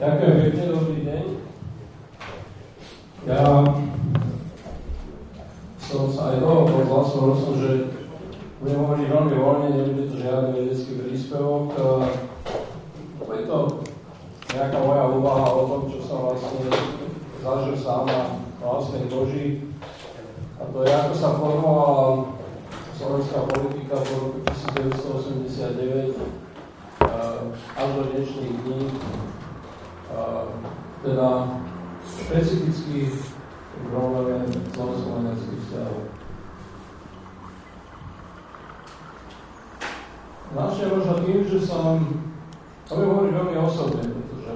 Ďakujem pekne, dobrý deň. Ja som sa aj toho pozval som, že budem hovoriť veľmi voľne, nebude to žiadny vedecký príspevok. Je to nejaká moja úvaha o tom, čo som vlastne zažil sám na vlastnej koži. A to je, ako sa formovala slovenská politika v roku 1989 až do dnešných dní. Teda špecificky probléme slovensko-maďarských vzťahov. Začnem možno tým, že som hovoril veľmi osobne, pretože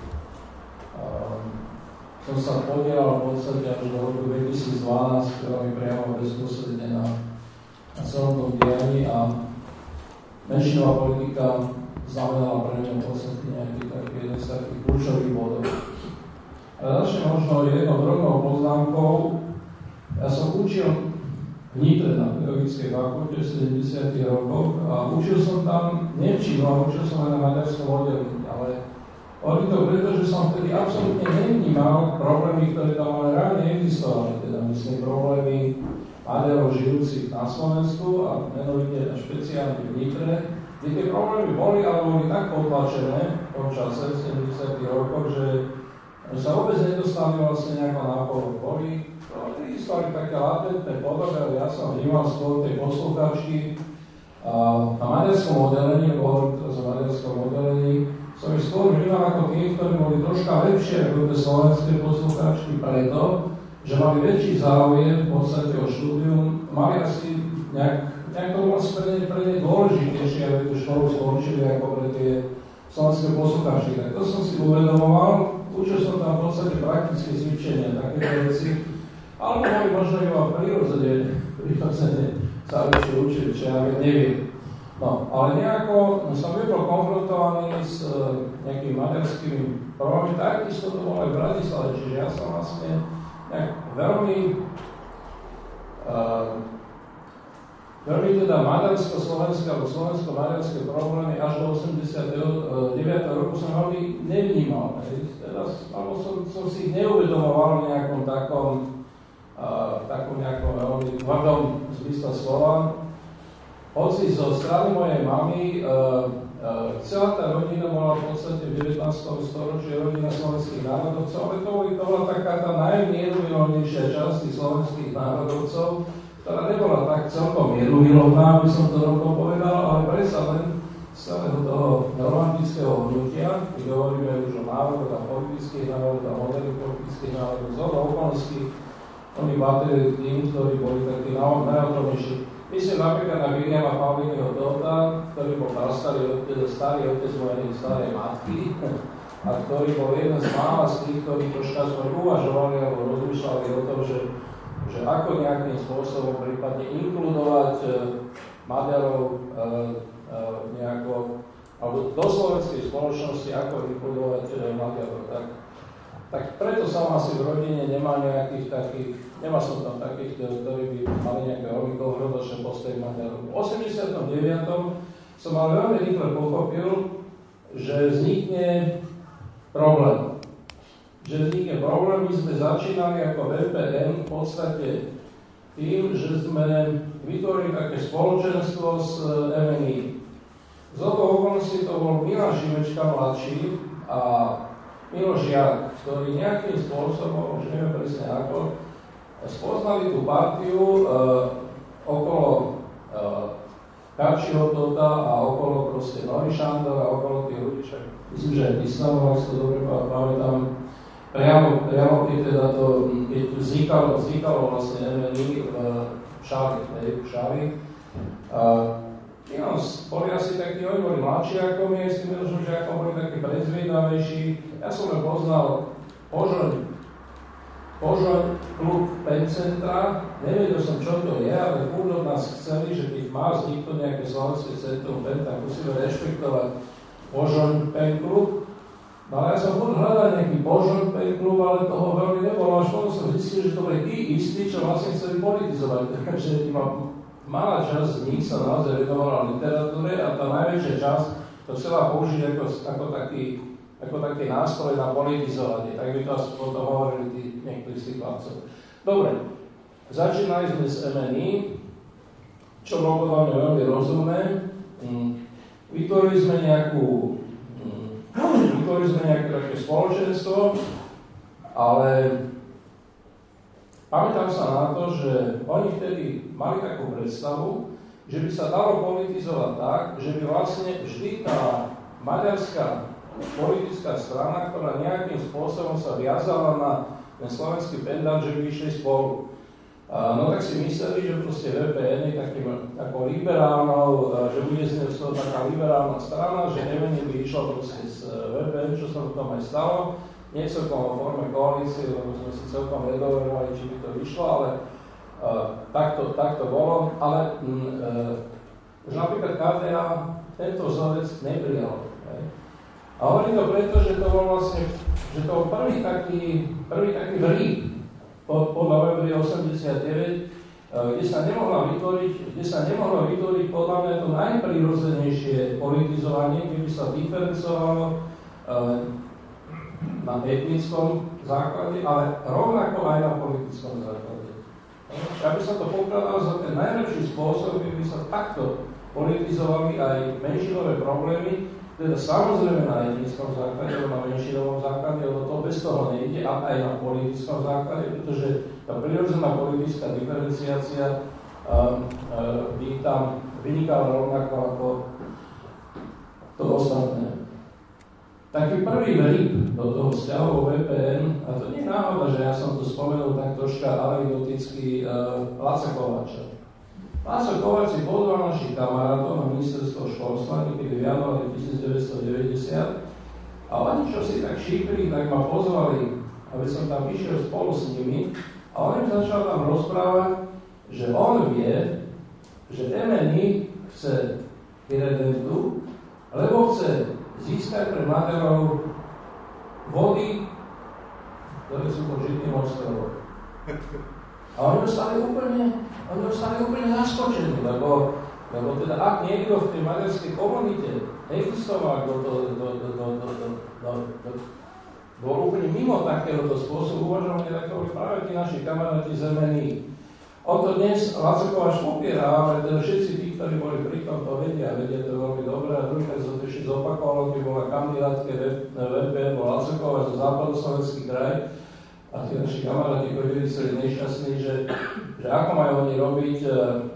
som sa podielal v podstate až do roku 2012, ktorá mi priamo bezprostredne na celom tom dianí a menšinová politika znamenala pre mňa v podstate nejaký taký jeden z takých kľúčových bodov. Ale začnem možno jednou drobnou poznámkou. Ja som učil v Nitre na pedagogickej fakulte v 70. rokoch a učil som tam nemčinu a učil som aj na maďarskom oddelení, ale hovorím to preto, že som vtedy absolútne nevnímal problémy, ktoré tam ale reálne existovali, teda myslím problémy Maďarov žijúcich na Slovensku a menovite a špeciálne v Nitre, kde tie problémy boli, ale boli tak potlačené v tom čase, v 70. rokoch, že sa vôbec nedostali vlastne nejako náporu. Boli existovali také latentné podoby, ale ja som vnímal skôr tej poslucháčky na maďarskom oddelení, lebo hovorím teraz o maďarskom oddelení, som ich skôr vnímal ako tých, ktorí boli troška lepšie ako tie slovenské poslucháčky preto, že mali väčší záujem v podstate o štúdium, mali asi nejak to bolo pre ne dôležitejšie, aby tú školu skončili ako pre tie slovenské poslucháčky. Tak to som si uvedomoval, učil som tam v podstate praktické cvičenia, takéto veci, alebo boli možno iba prirodzene sa ešte učili, čo ja neviem. No, ale nejako som bol konfrontovaný s nejakými maďarskými problémami, takisto to bolo aj v Bratislave, čiže ja som vlastne veľmi teda maďarsko-slovenské alebo slovensko-maďarské problémy až do 89. roku som veľmi nevnímal. Teda, alebo som si ich neuvedomoval v nejakom takom nejakom veľmi tvrdom zmysle slova. Hoci zo strany mojej mamy celá tá rodina bola v podstate v 19. storočí rodina slovenských národovcov, ale to bola taká tá najmierumilovnejšia časť tých slovenských národovcov, ktorá nebola tak celkom mierumilovná, aby som to rovno povedal, ale predsa len z celého toho romantického hnutia, keď hovoríme už o národoch a politických národoch a moderných politických národoch, z okolností, oni patrili tým, ktorí boli takí najotrovnejší. Myslím napríklad na Viliama Pavlínyho Tóta, ktorý bol starý otec mojej starej matky a ktorý bol jeden z mála z tých, ktorí troška svoj uvažovali alebo rozmýšľali o tom, že ako nejakým spôsobom prípadne inkludovať Maďarov nejako, alebo do slovenskej spoločnosti, ako inkludovať Maďarov. Tak preto som asi v rodine nemal nejakých takých, nemal som tam takých, ktorí by mali nejaké veľmi dlhoročné postoje Maďarov. V 89. som ale veľmi rýchle pochopil, že vznikne problém. My sme začínali ako VPN v podstate tým, že sme vytvorili také spoločenstvo s MNI. Z okolností to bol Milan Šimečka mladší a Miloš Žiak, ktorí nejakým spôsobom, už neviem presne ako, spoznali tú partiu okolo Kačiho Tota a okolo proste Nori Šandor a okolo tých ľudí, myslím, že aj Tisnavo, ak si to dobre pamätám, priamo keď teda to, keď vznikalo vlastne MNI v Šári. Boli asi takí, oni boli mladší ako my, s tým Milošom Žiakom boli takí prezviedavejší. Ja som len poznal Požoň klub Pencentra, nevedel som, čo to je, ale furt od nás chceli, že keď má vzniknúť nejaké slovenské centrum Pen, tak musíme rešpektovať Požoň Pen klub. No ale ja som furt hľadal nejaký Požoň Pen klub, ale toho veľmi nebolo. Až potom som zistil, že to boli tí istí, čo vlastne chceli politizovať. Takže malá časť z nich sa naozaj venovala literatúre a tá najväčšia časť to chcela použiť ako ako taký nástroj na politizovanie. Tak by to asi potom hovorili niektorí z tých chlapcov. Dobre, začínali sme s MNI, čo bolo podľa mňa veľmi rozumné. Vytvorili sme nejaké také spoločenstvo, ale pamätám sa na to, že oni vtedy mali takú predstavu, že by sa dalo politizovať tak, že by vlastne vždy tá maďarská politická strana, ktorá nejakým spôsobom sa viazala na ten slovenský pendant, že by išli spolu. No tak si mysleli, že proste VPN je takým ako liberálnou, že bude z toho taká liberálna strana, že neviem, by išlo proste z VPN, čo sa tam aj stalo. Nie celkom vo forme koalície, lebo sme si celkom nedoverovali, či by to vyšlo, ale tak to bolo. Ale už napríklad KDA tento vzorec neprijal. A hovorím to preto, že to bol vlastne, že to bol prvý taký vrík po novembri 89, kde sa nemohlo vytvoriť podľa mňa to najprirodzenejšie politizovanie, keby sa diferencovalo na etnickom základe, ale rovnako aj na politickom základe. Ja by som to pokladal za ten najlepší spôsob, keby sa takto politizovali aj menšinové problémy, teda samozrejme na etnickom základe, alebo na menšinovom základe, lebo to bez toho nejde, a aj na politickom základe, pretože tá prirodzená politická diferenciácia by tam vynikala rovnako ako to ostatné. Taký prvý vlíp do toho vzťahu o VPN, a to nie je náhoda, že ja som tu spomenul tak troška anekdoticky Laca Kováča. Láco Kováč si pozval našich kamarátov na ministerstvo školstva niekedy v januári 1990 a oni, čo si tak šípli, tak ma pozvali, aby som tam išiel spolu s nimi a on im začal tam rozprávať, že on vie, že MNI chce irredentu, lebo chce získať pre Maďarov vody, ktoré sú pod Žitným ostrovom. A oni ostali úplne zaskočení, lebo teda ak niekto v tej maďarskej komunite existoval, bol úplne mimo takéhoto spôsobu uvažovania, tak to boli práve tí naši kamaráti z MNI. O to dnes Laco Kováč popiera, ale teda všetci tí, ktorí boli pri tom, to vedia to veľmi dobre. A druhýkrát som to ešte zopakoval, keď bola kandidátke VPN, bol Laco Kováč zo západoslovenský kraj. A tí naši kamaráti chodili celý nešťastní, že ako majú oni robiť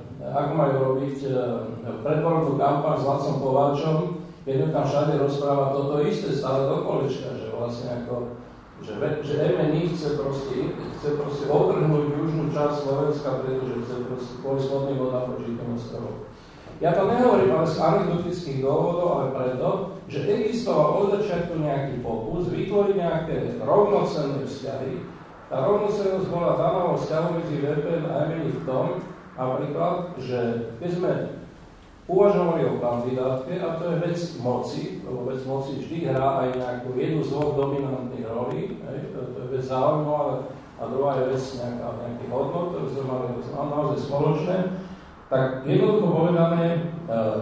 predvolebnú kampaň s Lacom Kováčom, keď tam všade rozpráva toto isté stále do kolečka, že vlastne ako, že MNI chce proste odtrhnúť južnú časť Slovenska, pretože chce proste kvôli spodným vodám pod Žitným ostrovom. Ja to nehovorím ale z anekdotických dôvodov, ale preto, že existoval od začiatku nejaký pokus vytvoriť nejaké rovnocenné vzťahy. Tá rovnocennosť bola daná vo vzťahu medzi VPN a MNI v tom, napríklad, že keď sme uvažovali o kandidátke, a to je vec moci, lebo vec moci vždy hrá aj nejakú jednu z dvoch dominantných rolí, to je vec záujmu, a druhá je vec nejakých hodnot, ktoré sme mali naozaj spoločné, tak jednoducho povedané,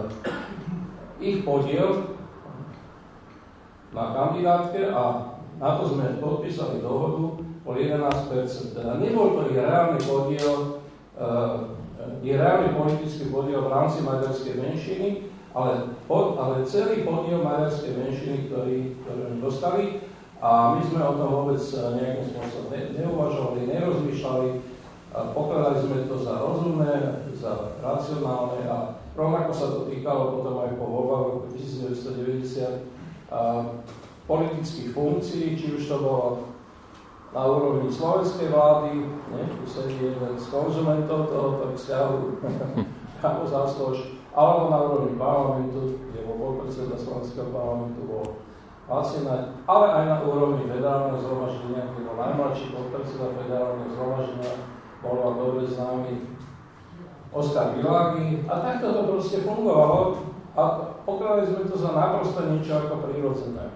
ich podiel na kandidátke, a na to sme podpísali dohodu, bol 11%. Teda nebol to ich reálny podiel, ich reálny politický podiel v rámci maďarskej menšiny, ale celý podiel maďarskej menšiny, ktorý dostali, a my sme o tom vôbec nejakým spôsobom neuvažovali, nerozmýšľali, pokladali sme to za rozumné, za racionálne, a rovnako sa to týkalo potom aj po voľbách v roku 1990 politických funkcií, či už to bolo na úrovni slovenskej vlády, tu sedí jeden z konzumentov tohoto vzťahu, ako záslož, alebo na úrovni parlamentu, kde bol podpredseda slovenského parlamentu, bol Lacina, ale aj na úrovni federálneho zhromaždenia, kde bol najmladší podpredseda federálneho zhromaždenia, bol vám dobre známy Oskar Világi, a takto to proste fungovalo a pokladali sme to za naprosto niečo ako prirodzené.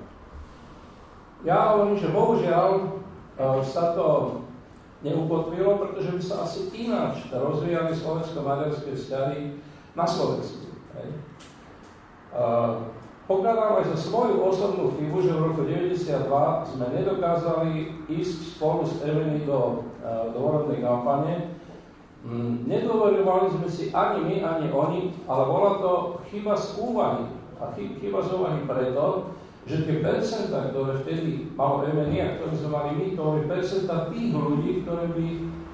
Ja hovorím, že bohužiaľ sa to neukotvilo, pretože by sa asi ináč rozvíjali slovensko-maďarské vzťahy na Slovensku. pokladám aj za svoju osobnú chybu, že v roku 1992 sme nedokázali ísť spolu s Eveny do volebnej kampane. Nedovoľovali sme si ani my, ani oni, ale bola to chyba z úvahy. A chyba z úvahy preto, že tie percentá, ktoré vtedy malo Eveny a ktoré sme mali my, to boli percentá tých ľudí, ktorí by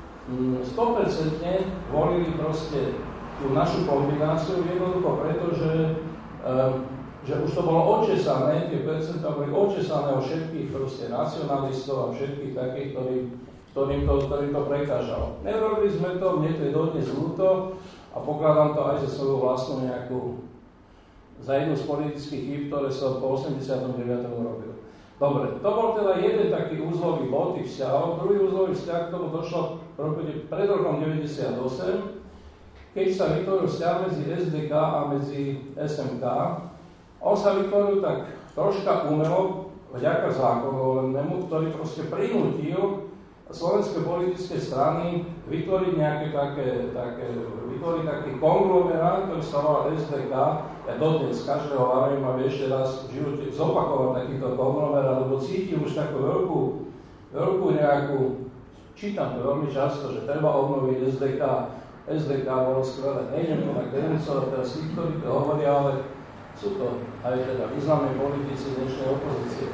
100% volili proste tú našu kombináciu, jednoducho preto, že už to bolo očesané, tie percentá boli očesané o všetkých proste nacionalistov a všetkých takých, ktorým to prekážalo. Nerobili sme to, mne to je dodnes ľúto a pokladám to aj za svoju vlastnú nejakú, za jednu z politických chýb, ktoré som po 89. robil. Dobre, to bol teda jeden taký úzlový bod tých vzťahov. Druhý úzlový vzťah, k tomu došlo pred rokom 98, keď sa vytvoril vzťah medzi SDK a medzi SMK. On sa vytvoril tak troška umelo, vďaka zákonu volebnému, ktorý proste prinútil slovenské politické strany vytvoriť nejaké vytvoriť taký konglomerát, ktorý sa volá SDK. Ja dodnes každého varujem, aby ešte raz v živote zopakovať takýto konglomerát, lebo cítim už takú veľkú nejakú, čítam to veľmi často, že treba obnoviť SDK. SDK bolo skvelé, nejdem to tak denúcovať teraz tí, ktorí to hovoria, ale sú to aj teda významní politici dnešnej opozície.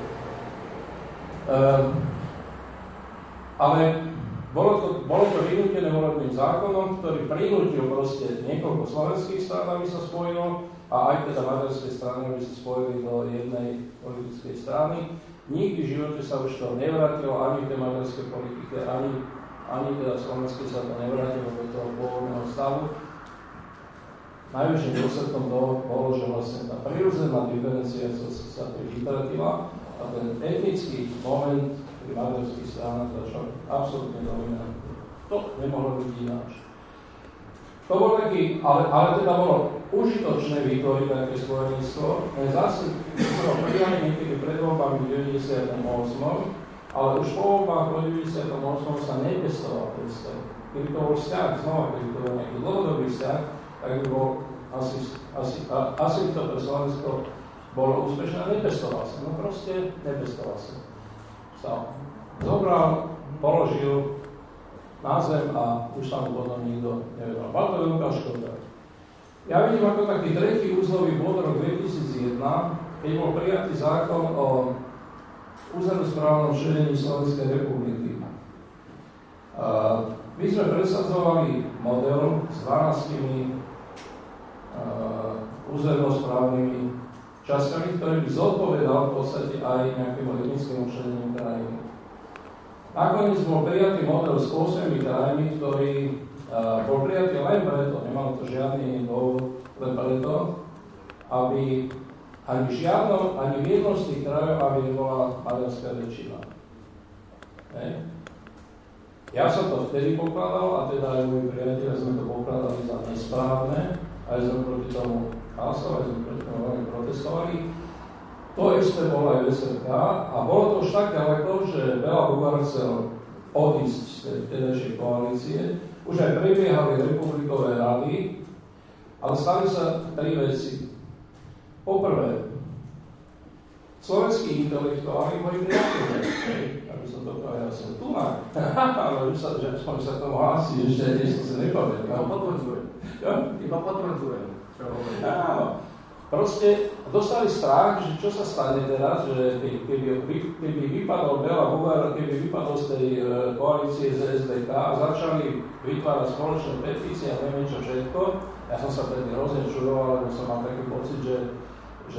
Ale bolo to vynútené volebným zákonom, ktorý prinútil proste niekoľko slovenských strán, aby sa spojilo, a aj teda maďarské strany, aby sa spojili do jednej politickej strany. Nikdy v živote sa už to nevrátilo ani v tej maďarskej politike, ani teda slovenské sa to nevrátilo do toho pôvodného stavu. Najväčším dôsledkom toho bolo, že vlastne tá prirodzená diferenciácia sa vytratila a ten etnický moment pri maďarských stranách začal absolútne dominantný. To nemohlo byť ináč. To bol taký, ale teda bolo užitočné vytvoriť také spojenectvo. Zase bolo prijali niekedy pred voľbami v 98. Ale už po voľbách v 98. sa nepestoval ten vzťah. Keby to bol vzťah, znova, keby to bol nejaký dlhodobý vzťah, tak by bol asi by to pre Slovensko bolo úspešné a nepestoval sa. No proste nepestoval sa. Zobral, položil na zem a už sa mu potom nikto nevedal. Mal to veľká škoda. Ja vidím ako taký tretí úzlový bod rok 2001, keď bol prijatý zákon o územnosprávnom šírení Slovenskej republiky. My sme presadzovali model s 12 územnosprávnymi časťami, ktorý by zodpovedal v podstate aj nejakému etnickému členeniu krajiny. Nakoniec bol prijatý model s 8 krajmi, ktorý bol prijatý len preto, nemalo to žiadny dôvod, len preto, aby ani v jednom z tých krajov, aby nebola maďarská väčšina. Ja som to vtedy pokladal, a teda aj moji priatelia sme to pokladali za nesprávne, aj sme proti tomu hlasovali, aj sme proti tomu veľmi protestovali. To isté bolo aj v SRK a bolo to už tak ďaleko, že Béla Bugár chcel odísť z tej vtedajšej koalície. Už aj prebiehali republikové rady, ale stali sa tri veci. Poprvé, slovenskí intelektuáli boli priateľe, aby som to povedal, ja som tu má, ale už sa tomu hlási, ešte som sa nepovedal. Iba potvrdzujem. Áno. Proste dostali strach, že čo sa stane teraz, že keby vypadol Béla Bugár, keby vypadol z tej koalície z SDK a začali vytvárať spoločné petície a neviem čo všetko. Ja som sa tedy hrozne čudoval, lebo som mal taký pocit, že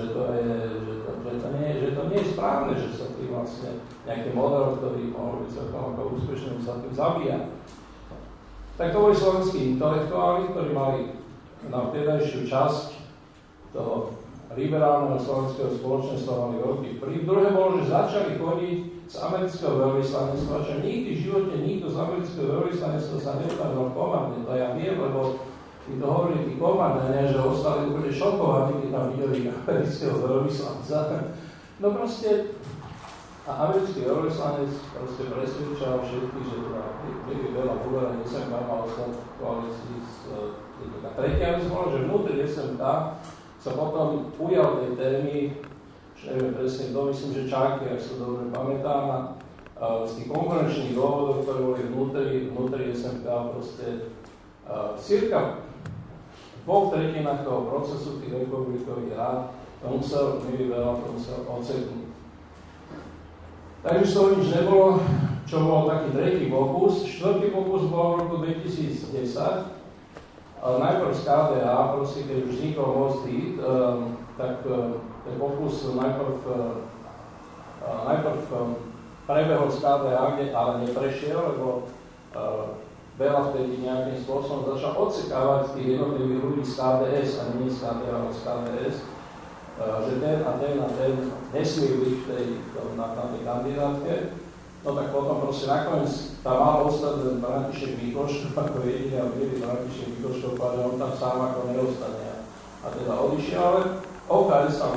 to nie je správne, že sa tým vlastne nejaký model, ktorý mohol byť celkom ako úspešný, sa tým zabíja. Tak to boli slovenskí intelektuáli, ktorí mali na vtedajšiu časť toho liberálneho slovenského spoločenstva mali veľký vplyv. Druhé bolo, že začali chodiť z amerického veľvyslanectva, čo nikdy v živote nikto z amerického veľvyslanectva sa nedokázal komandne. To ja viem, lebo mi to hovorili tí komandania, že ostali úplne šokovaní, keď tam videli amerického veľvyslanca. No proste, a americký veľvyslanec proste presvedčal všetkých, že teda keby Béla Bugár SMK mal ostať v koalícii s tretia vec bola, že vnútri SMK sa potom ujal tej témy, že neviem presne kto, myslím, že Čáky, ak sa dobre pamätám, z tých konkurenčných dôvodov, ktoré boli vnútri SMK, proste cirka v 2/3 toho procesu tých republikových rád to musel odseknúť. Takže z toho nič nebolo, čo bol taký tretí pokus. Štvrtý pokus bol v roku 2010. Najprv z KDA, proste, keď už vznikol Most Heat, tak ten pokus najprv prebehol z KDA, ale neprešiel, lebo Bela vtedy nejakým spôsobom začal odsekávať tých jednotlivých ľudí z KDS, a nie z KDA, ale z KDS, že ten a ten nesmie byť na tej kandidátke. No tak potom proste nakoniec tam mal ostať ten František Mikloš, ako jediný a vtedy František Mikloš, ale on tam sám ako neostane. A teda odišiel, ale OKS tam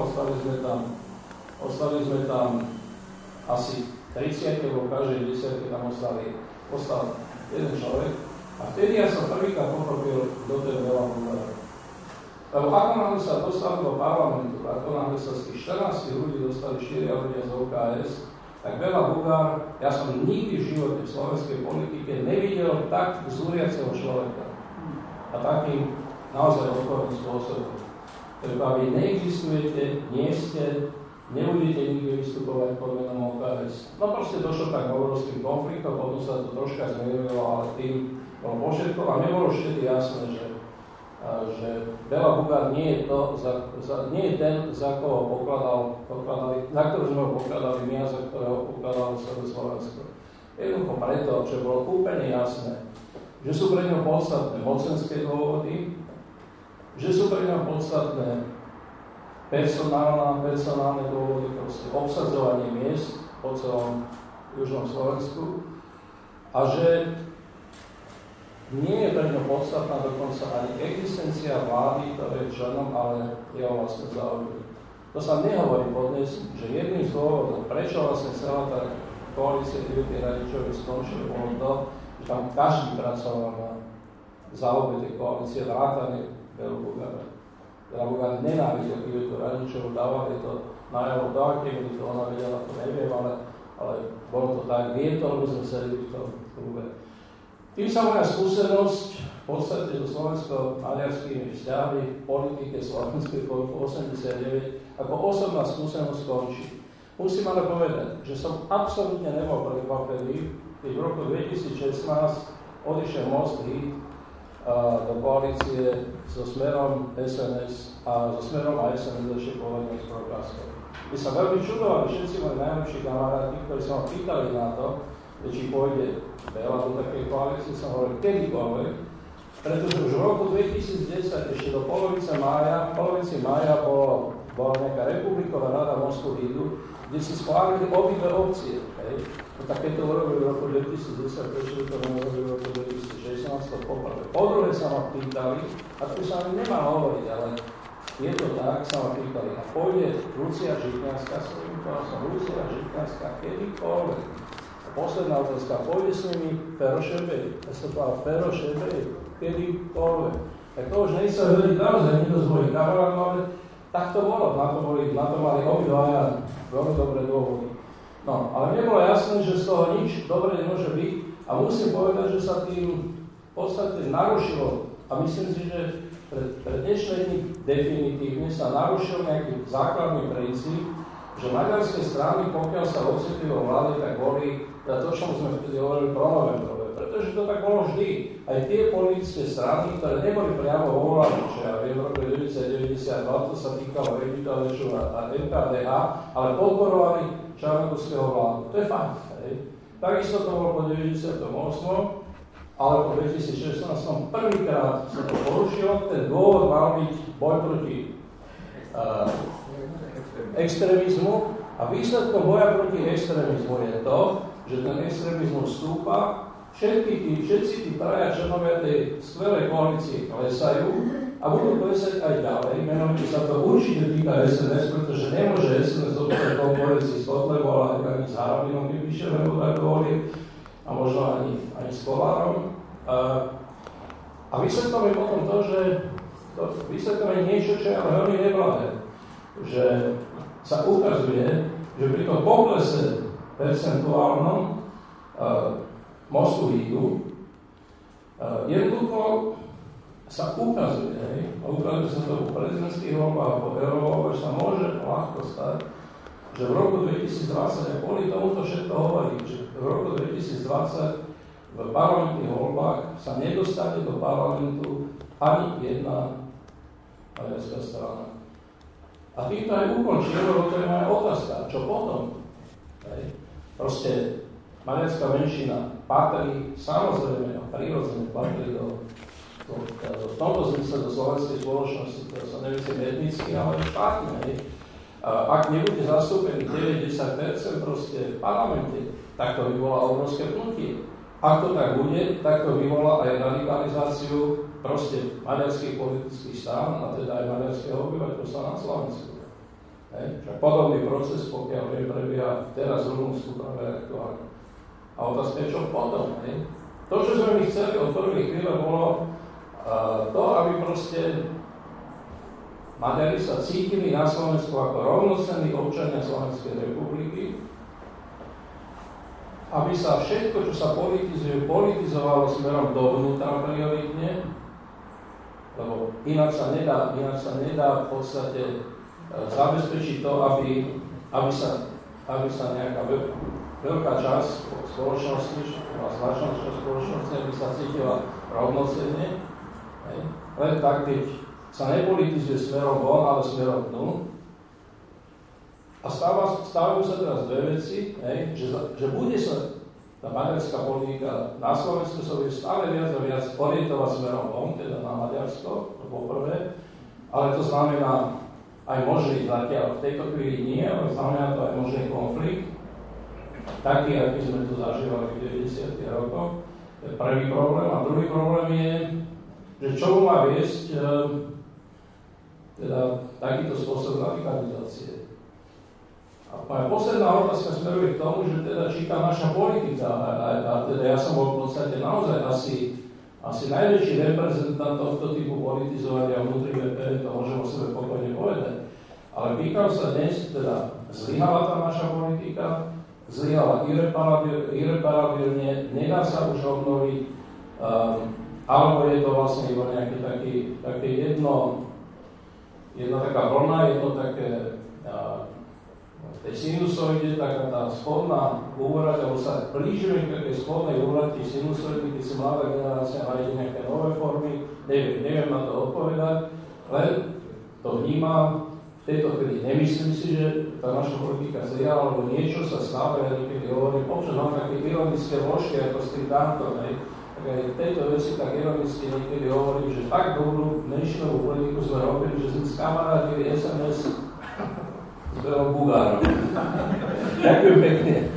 ostali sme tam asi 30, lebo každej 10 tam ostal jeden človek. A vtedy ja som prvýkrát pochopil, kto to je Bela Bugár. Lebo ako náhle sa dostali do parlamentu, ako náhle sa z tých 14 ľudí dostali 4 ľudia z OKS, tak Bela Bugár, ja som nikdy v živote v slovenskej politike nevidel tak zúriaceho človeka. A takým naozaj odporným spôsobom. Lebo vy neexistujete, nie ste, nebudete nikdy vystupovať pod menom OKS. No proste došlo tak obrovským konfliktom, potom sa to troška zmierilo, ale tým bolo pošetkov a nebolo vtedy jasné, že Bela Bugár nie je ten, za koho za ktorého sme ho pokladali my a za ktorého pokladalo celé Slovensko. Jednoducho preto, že bolo úplne jasné, že sú pre ňo podstatné mocenské dôvody, že sú pre ňo podstatné personálne dôvody, proste obsadzovanie miest po celom južnom Slovensku a že nie je pre ňo podstatná dokonca ani existencia vlády, ktoré je členom, ale jeho vlastne záujmy. To sa nehovorí podnes, že jedným z dôvodov, prečo vlastne celá tá koalícia Ľudovít Radičovi skončila, bolo to, že tam každý pracoval na záujme tej koalície vrátane Belu Bugára. Bela Bugár nenávidel Ľudovít Radičovu, dával je to najavo do akej, to ona vedela, to neviem, ale bolo to tak, vie to, lebo sme sedeli v tom klube. Tým sa moja skúsenosť v podstate so slovensko-maďarskými vzťahmi v politike slovenskej po 89 ako osobná skúsenosť končí. Musím ale povedať, že som absolútne nebol prekvapený, keď v roku 2016 odišiel Most Heat do koalície so Smerom SNS a so Smerom a SNS ešte povedme s Prokázkou. My sa veľmi čudovali všetci moji najlepší kamaráti, ktorí sa ma pýtali na to, či pôjde Bela do takej koalície, som hovoril kedykoľvek, pretože už v roku 2010, ešte do polovice mája bola nejaká republiková rada Mostu Hídu, kde si schválili obidve opcie. No tak keď to urobili v roku 2010, prečo to urobili v roku 2016, to poprvé. Po druhé sa ma pýtali, a tu sa mi nemá hovoriť, ale je to tak, sa ma pýtali, a pôjde Lucia Žitňanská, Lucia Žitňanská kedykoľvek. Posledná otázka, pôjde s nimi Fero Šebej. Ja som povedal, Fero Šebej, kedykoľvek. Tak to už nechcel vedieť naozaj nikto z mojich kamarátov, ale tak to bolo. Na to mali obidvaja veľmi dobré dôvody. No, ale mne bolo jasné, že z toho nič dobre nemôže byť a musím povedať, že sa tým v podstate narušilo. A myslím si, že pre dnešné dni definitívne sa narušil nejaký základný princíp, že maďarské strany, pokiaľ sa ocitli vo vláde, tak boli to, čo sme vtedy hovorili pronoventrové. Pretože to tak bolo vždy. Aj tie politické strany, ktoré neboli priamo vo vláde, čo ja viem, v roku 1992, to sa týkalo Revitalešu a NKDH, ale podporovali Čarnogórského vládu. To je fakt. Takisto to bolo po 98. Ale po 2016 prvýkrát sa to porušilo. Ten dôvod mal byť boj proti extrémizmu a výsledkom boja proti extrémizmu je to, že ten extrémizmus stúpa, všetci tí traja členovia tej skvelej koalície klesajú a budú klesať aj ďalej. Menovite sa to určite týka SNS, pretože nemôže SNS zostať konkurencii s Kotlebom, ale ani s Harabinom Vypíšem, nebo tak dovolí, a možno ani s Kolárom. A výsledkom je potom to, že vysvetlíme niečo, čo je ale veľmi neblahé. Že sa ukazuje, že pri tom poklese percentuálnom Mostu Hídu jednoducho sa ukazuje, a ukazuje sa to u prezidentských voľbách a po eurovoľbách, že sa môže ľahko stať, že v roku 2020, a kvôli tomuto všetko hovorí, že v roku 2020 v parlamentných voľbách sa nedostane do parlamentu ani jedna maďarská strana. A týmto aj ukončil, lebo to je moja otázka. Čo potom? Proste maďarská menšina patrí, samozrejme a prirodzene patrí v tomto zmysle do slovenskej spoločnosti, ktorá sa nemyslím etnicky, ale štátne. Ak nebude zastúpený 90% proste v parlamente, tak to vyvolá obrovské pnutie. Ak to tak bude, tak to vyvolá aj radikalizáciu proste maďarských politických strán, a teda aj maďarského obyvateľstva na Slovensku. Podobný proces, pokiaľ viem, prebieha teraz v Rumunsku práve aktuálne. A otázka je, čo potom? To, čo sme my chceli od prvých chvíle, bolo to, aby proste Maďari sa cítili na Slovensku ako rovnocenní občania Slovenskej republiky, aby sa všetko, čo sa politizuje, politizovalo smerom dovnútra prioritne, lebo inak sa nedá v podstate zabezpečiť to, aby sa nejaká veľká časť spoločnosti, značná časť spoločnosti, aby sa cítila rovnocenne. Len tak, keď sa nepolitizuje smerom von, ale smerom dnu. A stávajú sa teraz dve veci, že bude sa tá maďarská politika na Slovensku sa bude stále viac a viac orientovať smerom von, teda na Maďarsko, to poprvé, ale to znamená aj možný zatiaľ v tejto chvíli nie, ale znamená to aj možný konflikt, taký, aký sme tu zažívali v 90. rokoch. To je prvý problém. A druhý problém je, že čo má viesť teda takýto spôsob radikalizácie. A moja posledná otázka smeruje k tomu, že teda či tá naša politika, a teda ja som bol v podstate naozaj asi najväčší reprezentant tohto typu politizovania vnútri VPN, to môžem o sebe pokojne povedať. Ale pýtam sa dnes, teda zlyhala tá naša politika, zlyhala irreparabylne, nedá sa už obnoviť, alebo je to vlastne iba nejaké také jedna taká vlna, jedno také v tej sinusoide, taká tá spodná úvrať, alebo sa blížime k takej spodnej úvrati sinusoidy, keď si mladá generácia nájde nejaké nové formy, neviem na to odpovedať, len to vnímam. V tejto chvíli nemyslím si, že tá naša politika zlyhala, alebo niečo sa stále, ja niekedy hovorím, občas mám také ironické vložky, ako s tým Dantom, tak aj v tejto veci tak ironicky niekedy hovorím, že tak dobrú menšinovú politiku sme robili, že sme skamarátili SMS s Belom Bugárom. Ďakujem pekne.